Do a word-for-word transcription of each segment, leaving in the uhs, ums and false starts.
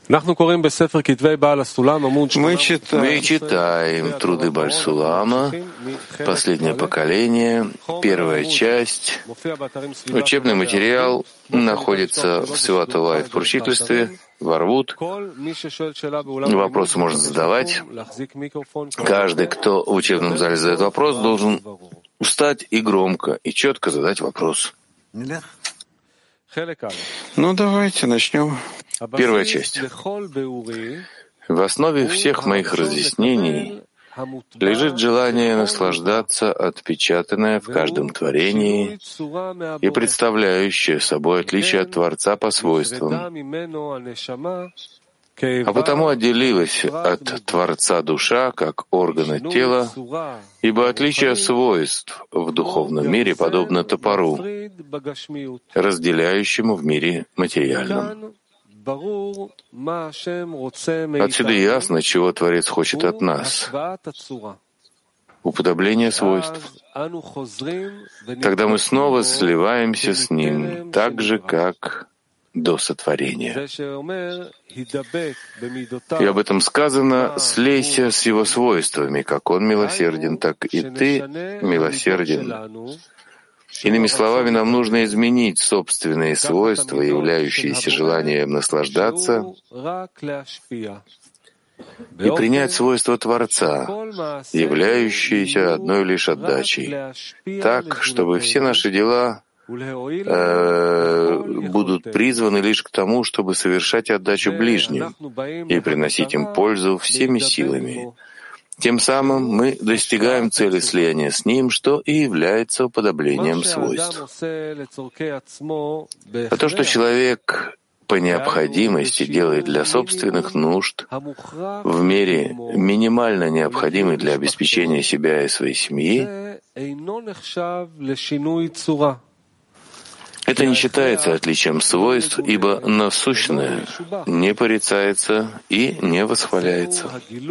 Мы читаем труды Баль-Сулама, последнее поколение, первая часть. Учебный материал находится в Святовай в поручительстве, в Арвут. Вопросы можно задавать. Каждый, кто в учебном зале задает вопрос, должен встать и громко, и четко задать вопрос. Ну, давайте начнем. Первая часть. В основе всех моих разъяснений лежит желание наслаждаться отпечатанное в каждом творении и представляющее собой отличие от Творца по свойствам. А потому отделилась от Творца душа как органы тела, ибо отличие свойств в духовном мире подобно топору, разделяющему в мире материальном. Отсюда ясно, чего Творец хочет от нас — уподобление свойств. Тогда мы снова сливаемся с Ним, так же, как до сотворения. И об этом сказано: «Слейся с Его свойствами, как Он милосерден, так и ты милосерден». Иными словами, нам нужно изменить собственные свойства, являющиеся желанием наслаждаться, и принять свойства Творца, являющиеся одной лишь отдачей, так, чтобы все наши дела э, будут призваны лишь к тому, чтобы совершать отдачу ближним и приносить им пользу всеми силами. Тем самым мы достигаем цели слияния с Ним, что и является уподоблением свойств. А то, что человек по необходимости делает для собственных нужд в мере минимально необходимой для обеспечения себя и своей семьи, это не считается отличием свойств, ибо насущное не порицается и не восхваляется.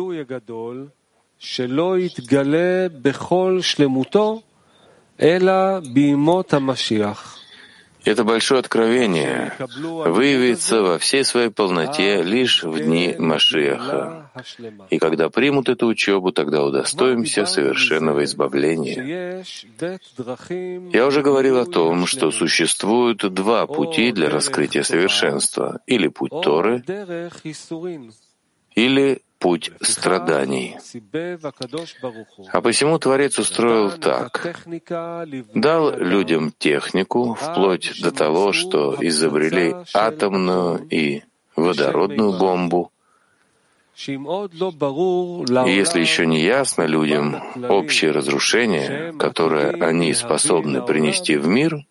Это большое откровение выявится во всей своей полноте лишь в дни Машиаха. И когда примут эту учебу, тогда удостоимся совершенного избавления. Я уже говорил о том, что существуют два пути для раскрытия совершенства: или путь Торы, или путь страданий. А посему Творец устроил так. Дал людям технику, вплоть до того, что изобрели атомную и водородную бомбу. И если еще не ясно людям общее разрушение, которое они способны принести в мир,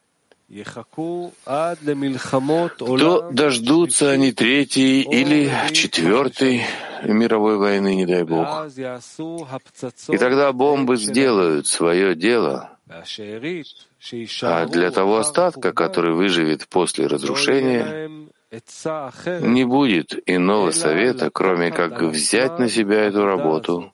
то дождутся они третьей или четвертой мировой войны, не дай Бог. И тогда бомбы сделают свое дело, а для того остатка, который выживет после разрушения, не будет иного совета, кроме как взять на себя эту работу,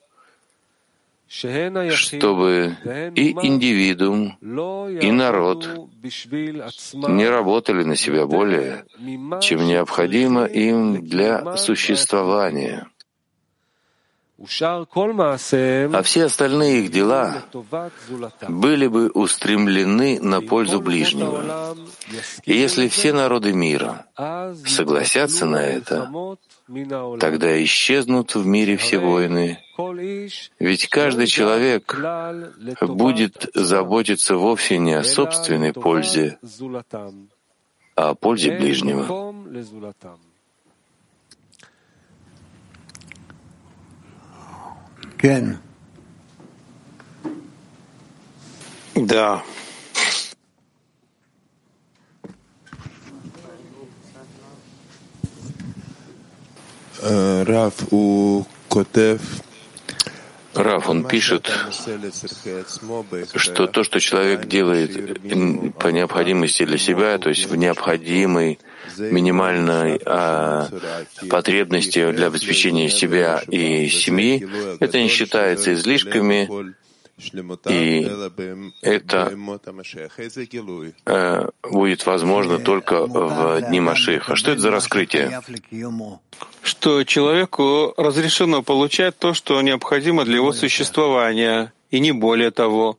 чтобы и индивидуум, и народ не работали на себя более, чем необходимо им для существования. А все остальные их дела были бы устремлены на пользу ближнего. И если все народы мира согласятся на это, тогда исчезнут в мире все войны. Ведь каждый человек будет заботиться вовсе не о собственной пользе, а о пользе ближнего. Да. Рав, у Котев. Рав, он пишет, что то, что человек делает по необходимости для себя, то есть в необходимой минимальной а, потребности для обеспечения себя и семьи, это не считается излишками, и это э, будет возможно только в дни Машиаха. Что это за раскрытие? что человеку разрешено получать то, что необходимо для его существования, и не более того.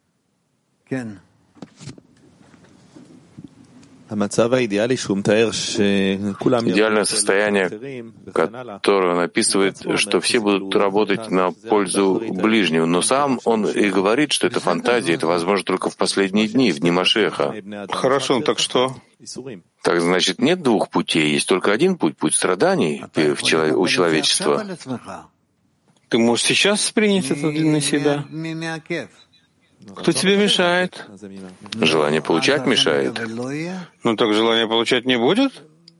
Идеальное состояние, которое он описывает, что все будут работать на пользу ближнего, но сам он и говорит, что это фантазия, это возможно только в последние дни, в дни Машеха. Хорошо, так что? Так значит, нет двух путей, есть только один путь, путь страданий в чело- у человечества. Ты можешь сейчас принять это на себя? Кто тебе мешает? Желание получать мешает. Ну так желание получать не будет?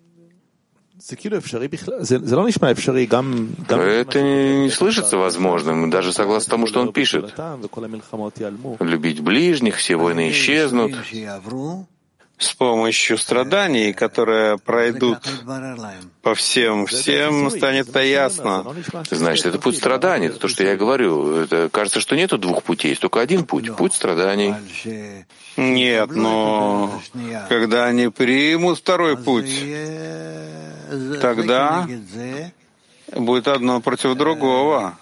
Это не слышится возможным, даже согласно тому, что он пишет. Любить ближних, все войны исчезнут. С помощью страданий, которые пройдут по всем, всем станет это ясно. Значит, это путь страданий, это то, что я говорю. Это кажется, что нету двух путей, есть только один путь, путь страданий. Нет, но когда они примут второй путь, тогда будет одно против другого.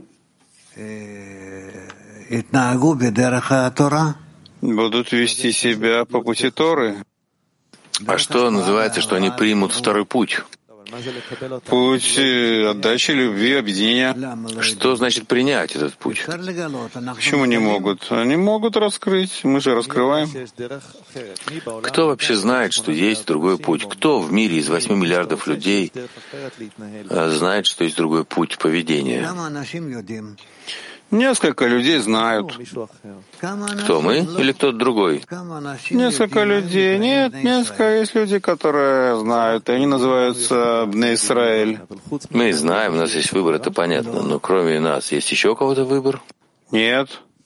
Будут вести себя по пути Торы. А что называется, что они примут второй путь? Путь отдачи, любви, объединения. Что значит принять этот путь? Почему не могут? Они могут раскрыть. Мы же раскрываем. Кто вообще знает, что есть другой путь? Кто в мире из восьми миллиардов людей знает, что есть другой путь поведения? Несколько людей знают. Кто, мы или кто-то другой? Несколько людей. Нет, несколько есть люди, которые знают, и они называются Бней Исраэль. Мы знаем, у нас есть выбор, это понятно, но кроме нас есть еще у кого-то выбор? Нет.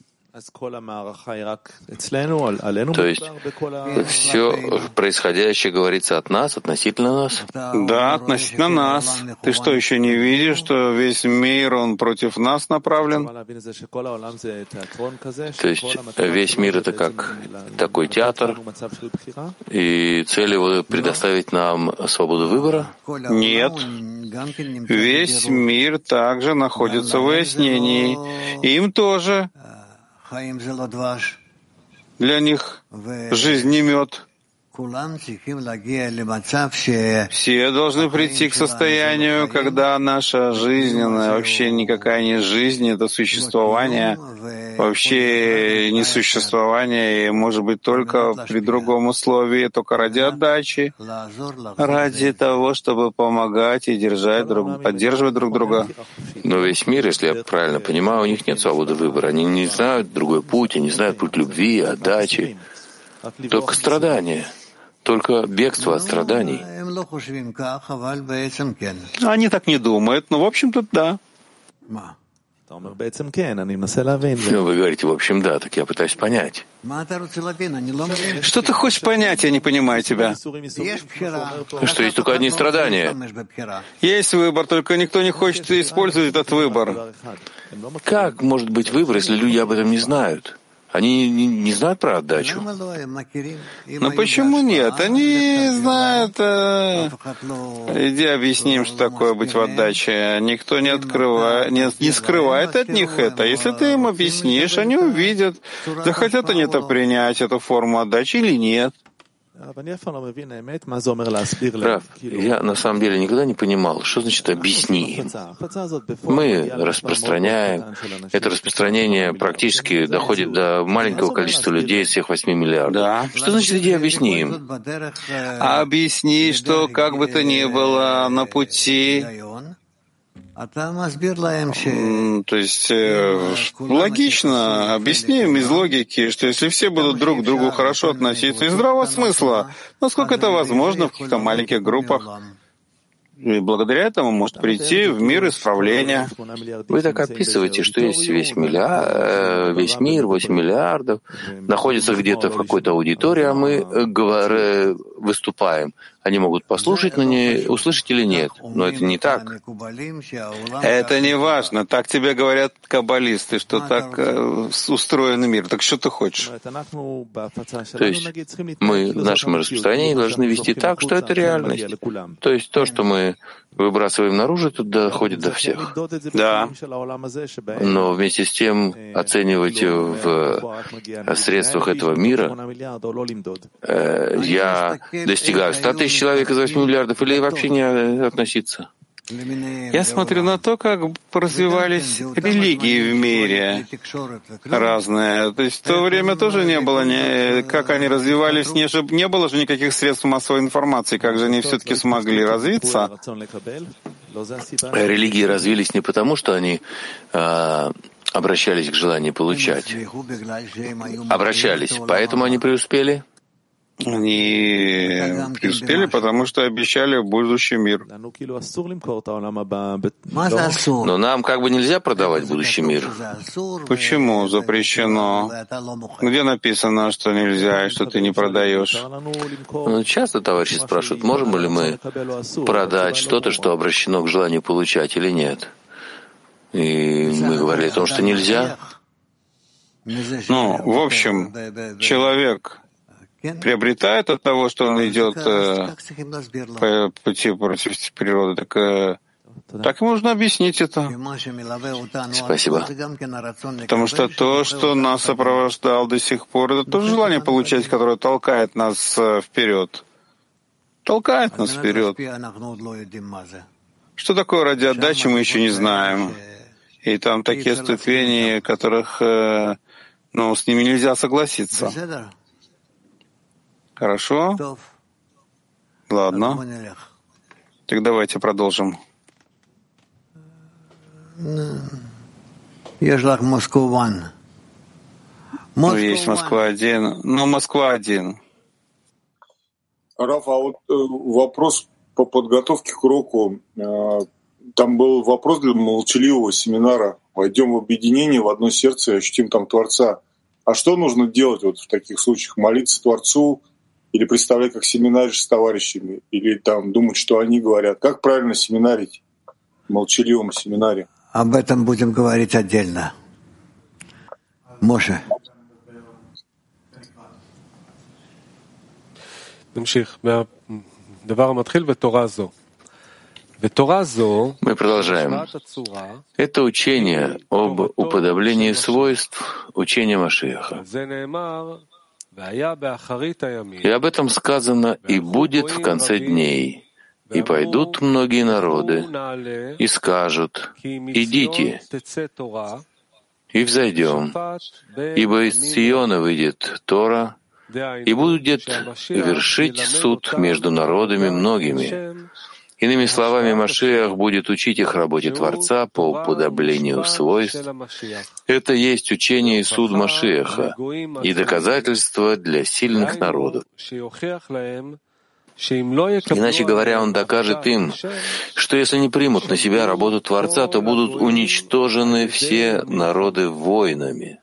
То есть все происходящее говорится от нас, относительно нас? Да, относительно нас. Ты что, еще не видишь, что весь мир, он против нас направлен? То есть весь мир — это как такой театр, и цель его предоставить нам свободу выбора? Нет. Весь мир также находится в выяснении. Им тоже. Для них жизнь не мед. Все должны прийти к состоянию, когда наша жизнь, она вообще никакая не жизнь, это существование, вообще не существование, и может быть только при другом условии, только ради отдачи, ради того, чтобы помогать и держать друг, поддерживать друг друга. Но весь мир, если я правильно понимаю, у них нет свободы выбора. Они не знают другой путь, они знают путь любви, отдачи, только страдания. Только бегство от страданий. Они так не думают, но в общем-то да. Ну, вы говорите, в общем, да, так я пытаюсь понять. Что ты хочешь понять, я не понимаю тебя. Что есть только одни страдания. Есть выбор, только никто не хочет использовать этот выбор. Как может быть выбор, если люди об этом не знают? Они не, не знают про отдачу. Но почему нет? Они знают. Э, иди объясним, что такое быть в отдаче. Никто не открывает, не, не скрывает от них это. Если ты им объяснишь, они увидят, захотят они это принять, эту форму отдачи или нет. Рав, я на самом деле никогда не понимал, что значит «объясни». Мы распространяем, это распространение практически доходит до маленького количества людей из всех восьми миллиардов. Да. Что значит «иди объясни им»? А объясни, что как бы то ни было на пути, то есть э, логично, объясним из логики, что если все будут друг к другу хорошо относиться, из здравого смысла, насколько это возможно в каких-то маленьких группах, и благодаря этому может прийти в мир исправления. Вы так описываете, что есть весь, миллиард, весь мир, восемь миллиардов, находится где-то в какой-то аудитории, а мы говор... выступаем. Они могут послушать, но не услышать или нет. Но это не так. Это не важно. Так тебе говорят каббалисты, что так э, устроен мир. Так что ты хочешь? То есть мы в нашем распространении должны вести так, что это реальность. То есть то, что мы выбрасываем наружу, тут доходит до всех. Да. Но вместе с тем оценивать в средствах этого мира, э, я достигаю ста тысяч человек из восьми миллиардов или вообще не относиться? Я смотрю на то, как развивались религии в мире разные. То есть в то время тоже не было, не, как они развивались, не, же, не было же никаких средств массовой информации, как же они все-таки смогли развиться. Религии развились не потому, что они а, обращались к желанию получать. Обращались, поэтому они преуспели. Они преуспели, потому что обещали будущий мир. Но нам как бы нельзя продавать будущий мир. Почему запрещено? Где написано, что нельзя и что ты не продаешь? Ну, часто товарищи спрашивают, можем ли мы продать что-то, что обращено к желанию получать или нет. И мы говорили о том, что нельзя. Ну, в общем, человек приобретает от того, что он идет э, по пути против природы, так, э, так и можно объяснить это. Спасибо. Потому что то, что нас сопровождало до сих пор, это тоже желание получать, которое толкает нас э, вперед. Толкает нас вперед. Что такое ради отдачи, мы еще не знаем. И там такие ступени, которых э, ну, с ними нельзя согласиться. Хорошо? Ладно. Так давайте продолжим. Ну, есть Москва-один. Ну, Москва-один. Раф, а вот э, вопрос по подготовке к уроку. Э, там был вопрос для молчаливого семинара. Войдем в объединение, в одно сердце и ощутим там Творца. А что нужно делать вот в таких случаях? Молиться Творцу? Или представлять, как семинаришь с товарищами, или там думать, что они говорят. Как правильно семинарить в молчаливом семинаре? Об этом будем говорить отдельно. Моше. Мы продолжаем. Это учение об уподоблении свойств учения Машиаха. И об этом сказано «И будет в конце дней, и пойдут многие народы, и скажут, идите, и взойдем, ибо из Сиона выйдет Тора, и будет вершить суд между народами многими». Иными словами, Машиах будет учить их работе Творца по уподоблению свойств. Это есть учение и суд Машиаха и доказательство для сильных народов. Иначе говоря, он докажет им, что если не примут на себя работу Творца, то будут уничтожены все народы воинами.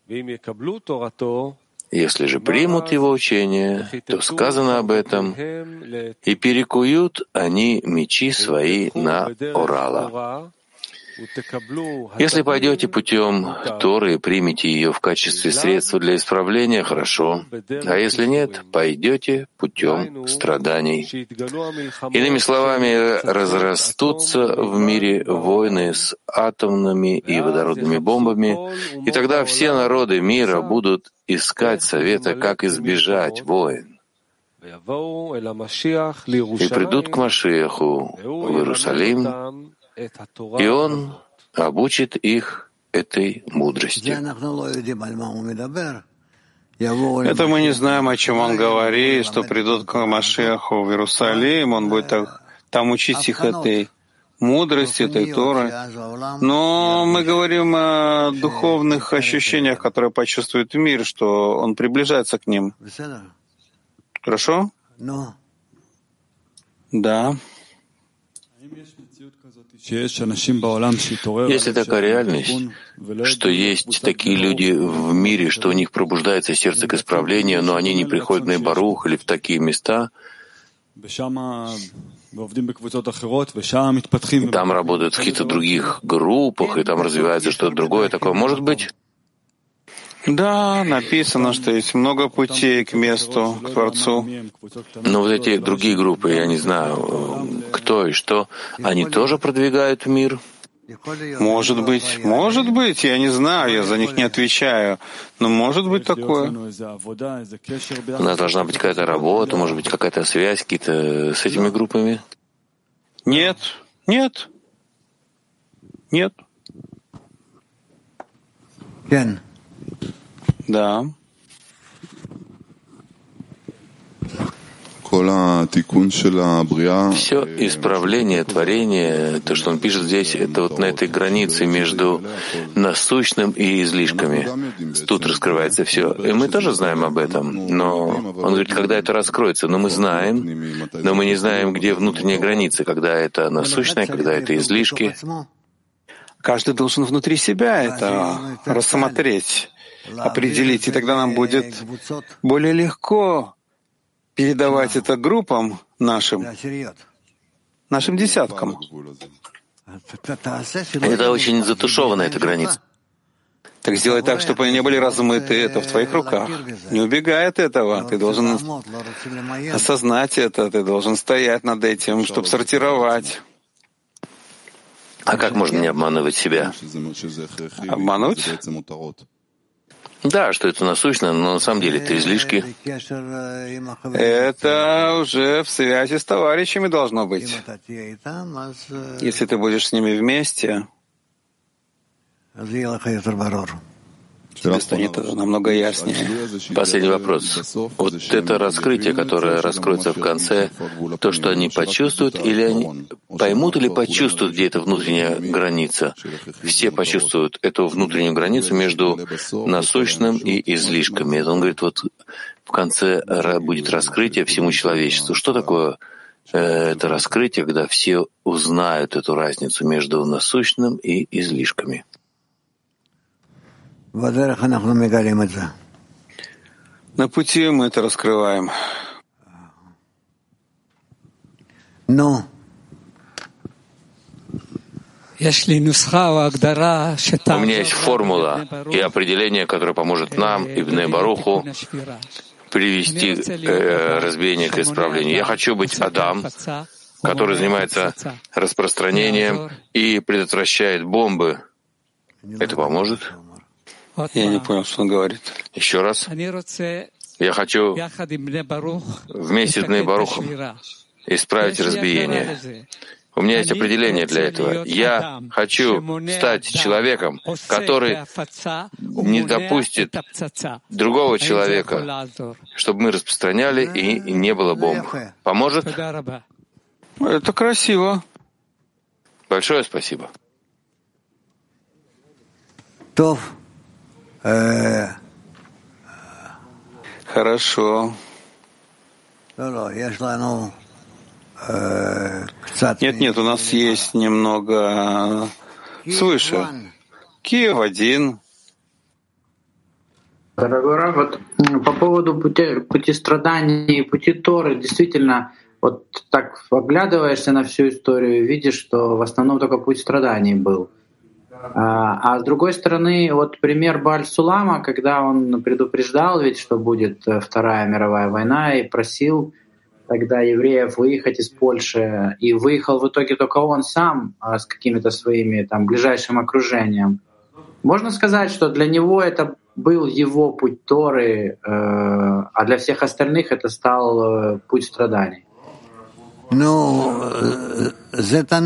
Если же примут его учение, то сказано об этом, и перекуют они мечи свои на орала. Если пойдете путем Торы и примете ее в качестве средства для исправления, хорошо. А если нет, пойдете путем страданий. Иными словами, разрастутся в мире войны с атомными и водородными бомбами, и тогда все народы мира будут искать совета, как избежать войн. И придут к Машиаху в Иерусалим, и он обучит их этой мудрости. Это мы не знаем, о чем он говорит, что придут к Машиаху в Иерусалим, он будет там учить их этой мудрости, этой Торы. Но мы говорим о духовных ощущениях, которые почувствует мир, что он приближается к ним. Хорошо? Да. Если такая реальность, что есть такие люди в мире, что у них пробуждается сердце к исправлению, но они не приходят на Барух или в такие места, там работают в каких-то других группах, и там развивается что-то другое, такое может быть? Да, написано, что есть много путей к месту, к Творцу. Но вот эти другие группы, я не знаю, кто и что, они тоже продвигают мир? Может быть, может быть, я не знаю, я за них не отвечаю, но может быть такое. У нас должна быть какая-то работа, может быть, какая-то связь какие-то с этими группами? Нет, нет, нет. Да. Все исправление творения, то, что он пишет здесь, это вот на этой границе между насущным и излишками. Тут раскрывается все. И мы тоже знаем об этом. Но он говорит, когда это раскроется. Но мы знаем, но мы не знаем, где внутренняя граница, когда это насущное, когда это излишки. Каждый должен внутри себя это рассмотреть, определить, и тогда нам будет более легко передавать это группам нашим, нашим десяткам. Это очень затушевана эта граница. Так сделай так, чтобы они не были размыты. Это в твоих руках. Не убегай от этого. Ты должен осознать это. Ты должен стоять над этим, чтобы сортировать. А как можно не обманывать себя? Обмануть? Да, что это насущно, но на самом деле это излишки. Это уже в связи с товарищами должно быть. Если ты будешь с ними вместе, тебе станет намного яснее. Последний вопрос. Вот это раскрытие, которое раскроется в конце, то, что они почувствуют, или они поймут, или почувствуют, где эта внутренняя граница? Все почувствуют эту внутреннюю границу между насущным и излишками. Это он говорит, вот в конце будет раскрытие всему человечеству. Что такое это раскрытие, когда все узнают эту разницу между насущным и излишками? На пути мы это раскрываем. Ну. У меня есть формула и определение, которое поможет нам, Ибн Баруху, привести э, разбиение к исправлению. Я хочу быть Адам, который занимается распространением и предотвращает бомбы. Это поможет? Я не понял, что он говорит. Еще раз. Я хочу вместе с Ибн Барухом исправить разбиение. У меня есть определение для этого. Я хочу стать человеком, который не допустит другого человека, чтобы мы распространяли и не было бомб. Поможет? Это красиво. Большое спасибо. Хорошо. Нет, нет, у нас есть немного свыше. Киев один. Дорогой Рав, вот по поводу пути, пути страданий и пути Торы, действительно, вот так оглядываешься на всю историю, видишь, что в основном только путь страданий был. А, а с другой стороны, вот пример Бааль-Сулама, когда он предупреждал ведь, что будет Вторая мировая война, и просил тогда евреев выехать из Польши, и выехал в итоге только он сам а, с какими-то своими там ближайшим окружением. Можно сказать, что для него это был его путь Торы, э, а для всех остальных это стал э, путь страданий. Ну, это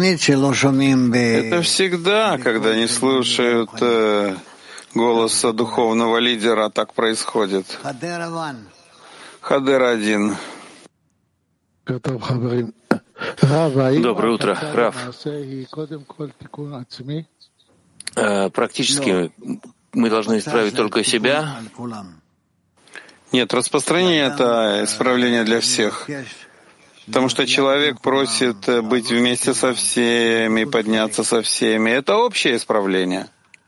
всегда, когда не слушают э, голоса духовного лидера, так происходит. Хадер один. Доброе утро, Рав. Практически мы должны исправить только себя. Нет, распространение — это исправление для всех. Потому что человек просит быть вместе со всеми, подняться со всеми. Это общее исправление.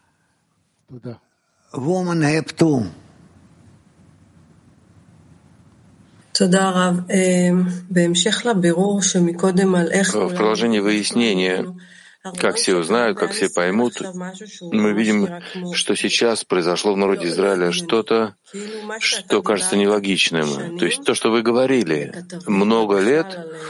В продолжении выяснения как все узнают, как все поймут, мы видим, что сейчас произошло в народе Израиля что-то, что кажется нелогичным. То есть то, что вы говорили много лет,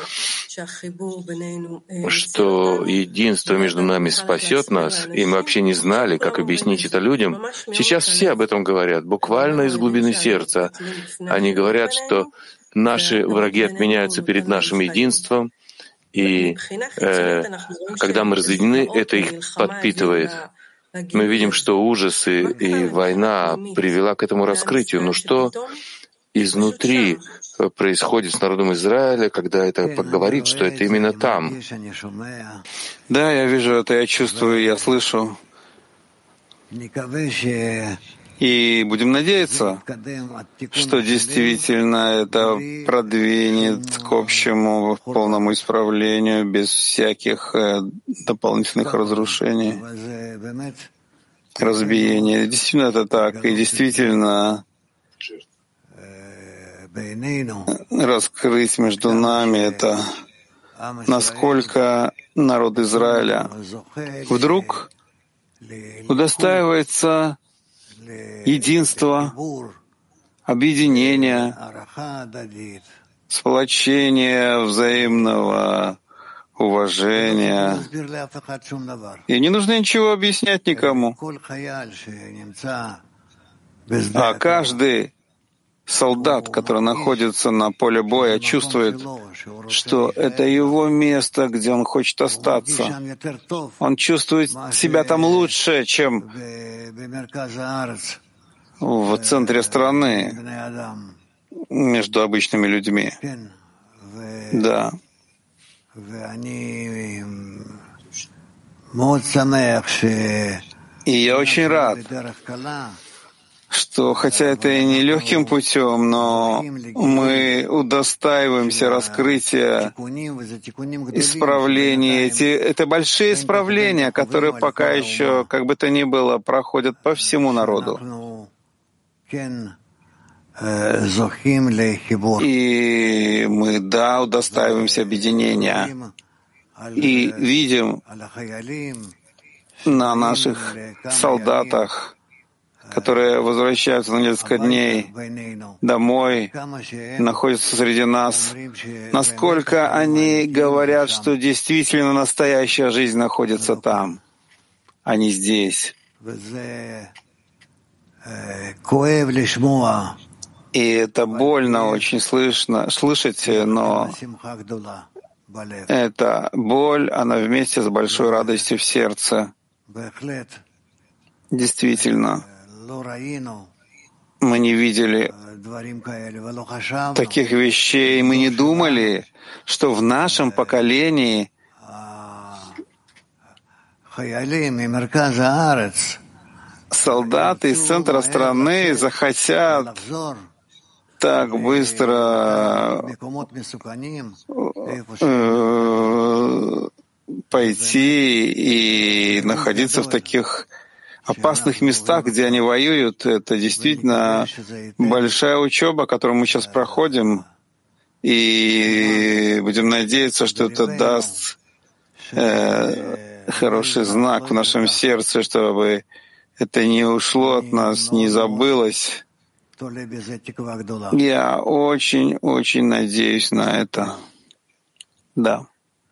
что единство между нами спасет нас, и мы вообще не знали, как объяснить это людям. Сейчас все об этом говорят, буквально из глубины сердца. Они говорят, что наши враги отменяются перед нашим единством, и э, когда мы разъединены, это их подпитывает. Мы видим, что ужасы и война привела к этому раскрытию. Но что изнутри происходит с народом Израиля, когда это говорит, что это именно там? Да, я вижу это, я чувствую, я слышу. И будем надеяться, что действительно это продвинет к общему полному исправлению без всяких дополнительных разрушений, разбиения. Действительно это так. И действительно раскрыть между нами это, насколько народ Израиля вдруг удостаивается единства, объединения, сплочения, взаимного уважения. И не нужно ничего объяснять никому. А каждый солдат, который находится на поле боя, чувствует, что это его место, где он хочет остаться. Он чувствует себя там лучше, чем в центре страны, между обычными людьми. Да. И я очень рад, что, хотя это и не легким путем, но мы удостаиваемся раскрытия исправлений. Эти, это большие исправления, которые пока еще, как бы то ни было, проходят по всему народу. И мы, да, удостаиваемся объединения. И видим на наших солдатах, которые возвращаются на несколько дней домой, находятся среди нас, насколько они говорят, что действительно настоящая жизнь находится там, а не здесь. И это больно очень слышно, слышать, но эта боль, она вместе с большой радостью в сердце. Действительно, мы не видели таких вещей, мы не думали, что в нашем поколении солдаты из центра страны захотят так быстро пойти и находиться в таких опасных местах, где они воюют. Это действительно большая учеба, которую мы сейчас проходим, и будем надеяться, что это даст э, хороший знак в нашем сердце, чтобы это не ушло от нас, не забылось. Я очень-очень надеюсь на это. Да.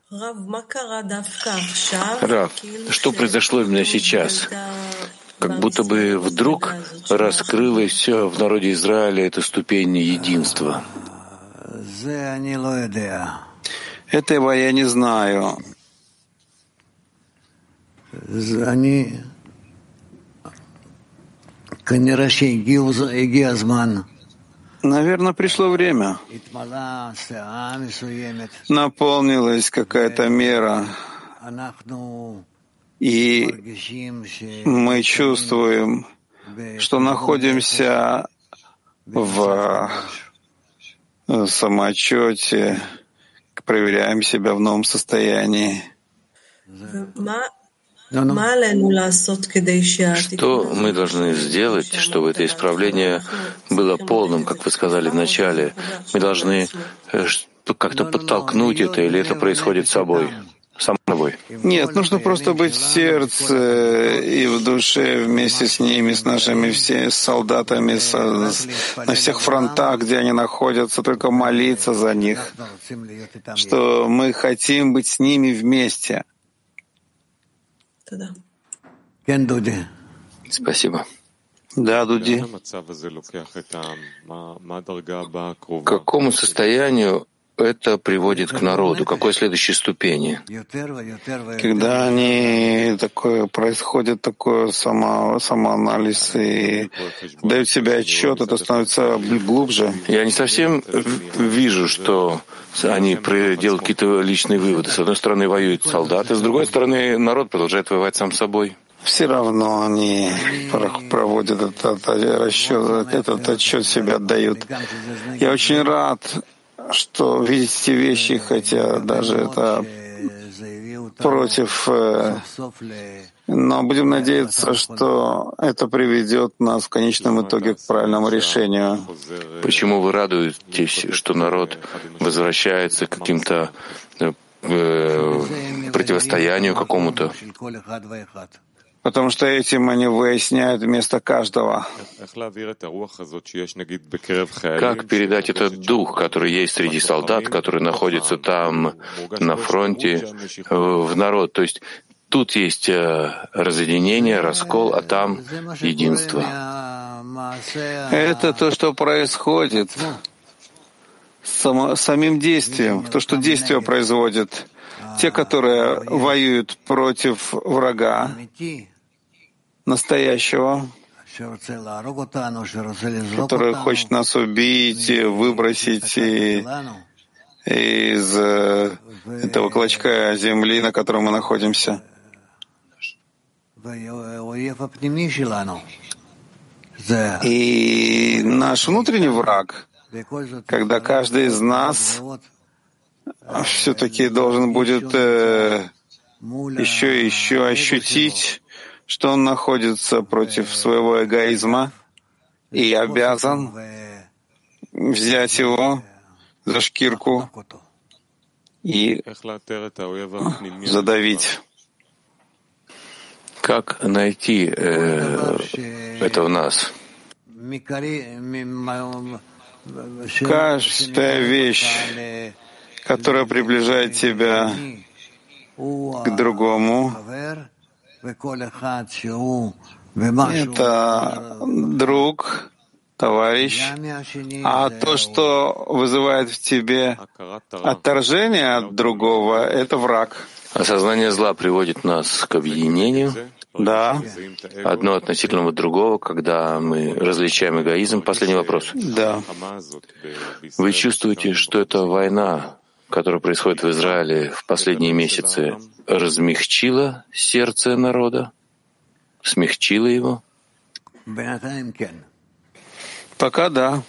Рав, что произошло именно сейчас? Как будто бы вдруг раскрылось все в народе Израиля, эта ступень единства. Этого я не знаю. Наверное, пришло время. Наполнилась какая-то мера. И мы чувствуем, что находимся в самоотчете, проверяем себя в новом состоянии. Что мы должны сделать, чтобы это исправление было полным, как вы сказали в начале? Мы должны как-то подтолкнуть это, или это происходит собой? сам собой. Нет, нужно просто быть в сердце и в душе вместе с ними, с нашими все солдатами, с, с, на всех фронтах, где они находятся, только молиться за них, что мы хотим быть с ними вместе. Спасибо. Да, Дуди. К какому состоянию это приводит к народу? Какой следующей ступени? Когда они такое происходит такое само, самоанализ и дают себе отчет, это становится глубже. Я не совсем вижу, что они делают какие-то личные выводы. С одной стороны воюют солдаты, с другой стороны народ продолжает воевать сам собой. Все равно они проводят этот расчет, этот отчет себе отдают. Я очень рад, что видеть эти вещи, хотя даже это против, но будем надеяться, что это приведет нас в конечном итоге к правильному решению. Почему вы радуетесь, что народ возвращается к каким-то э, противостоянию какому-то? Потому что этим они выясняют место каждого. Как передать этот дух, который есть среди солдат, которые находятся там на фронте, в народ? То есть тут есть разъединение, раскол, а там единство. Это то, что происходит само, самим действием, то, что действие производит. Те, которые воюют против врага, настоящего, который хочет нас убить, выбросить из этого клочка земли, на котором мы находимся. И наш внутренний враг, когда каждый из нас все-таки должен будет э, еще и еще ощутить, что он находится против своего эгоизма и обязан взять его за шкирку и задавить. Как найти э, это в нас? Каждая вещь, которая приближает тебя к другому, это друг, товарищ, а то, что вызывает в тебе отторжение от другого, это враг. Осознание зла приводит нас к объединению. Да. Одно относительно другого, когда мы различаем эгоизм. Последний вопрос. Да. Вы чувствуете, что эта война, которая происходит в Израиле в последние месяцы, размягчила сердце народа? Смягчила его? Пока да.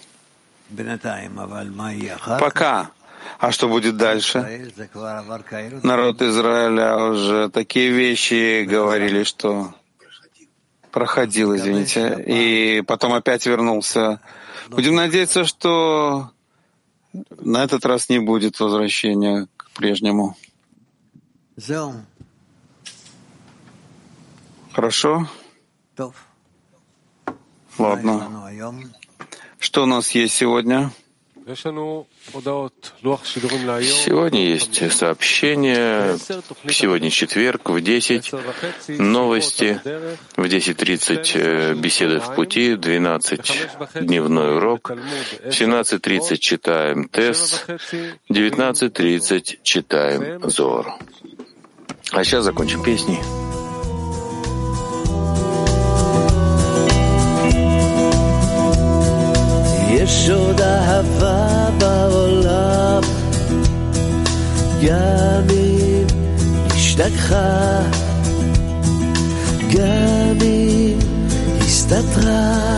Пока. А что будет дальше? Народ Израиля уже такие вещи говорили, что проходил, извините, и потом опять вернулся. Будем надеяться, что на этот раз не будет возвращения к прежнему. Хорошо? Ладно. Что у нас есть сегодня? Сегодня есть сообщение. Сегодня четверг в десять. Новости. В десять тридцать беседы в пути. двенадцать дневной урок. В семнадцать тридцать читаем ТЭС. девятнадцать тридцать читаем Зоар. А сейчас закончим песней. יש עוד אהבה בעולם, גם אם השתכחה, גם אם הסתתרה,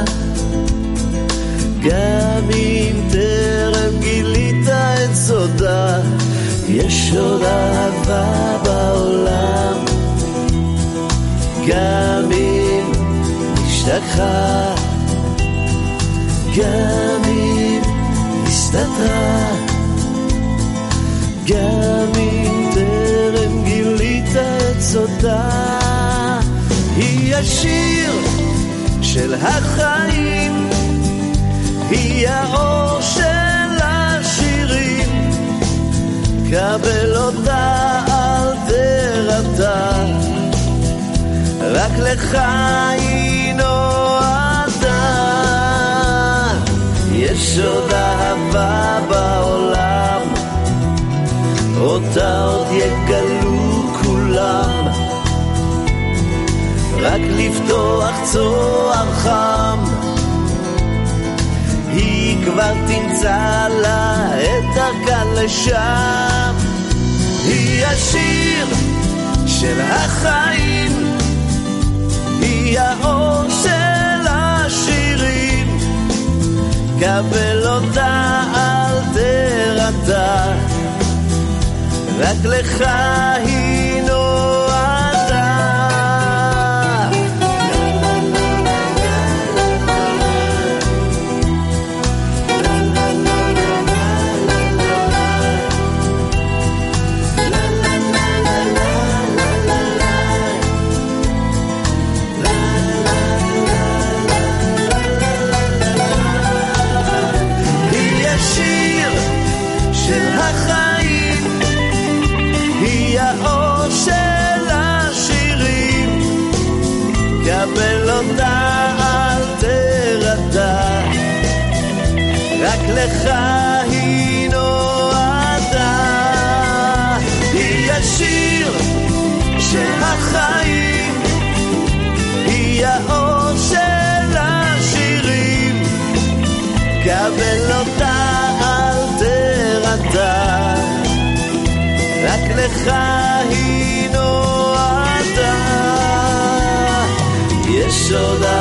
גם אם טרם גילית את סודה. יש עוד אהבה בעולם, גם אם השתכחה, גם אם הסתתרה, גם אם טרם גילית את סודה. היא השיר של החיים, היא האור של השירים, קבל אותה אל תרתע, רק לך היא נועדה. יש עוד אהבה בעולם, אותה עוד יגלו כולם, רק לפתוח צוהר חם, היא כבר תמצא לה את דרכה לשם. היא השיר של החיים, היא האור של השירים, קבל אותה אל תרתע, רק לך היא נועדה. היא השיר של החיים, היא האור של השירים, קבל אותה אל תרתע, רק לך היא נועדה. היא השיר של החיים, היא האור של השירים, קבל אותה אל תרתע, רק לך היא נועדה. יש עוד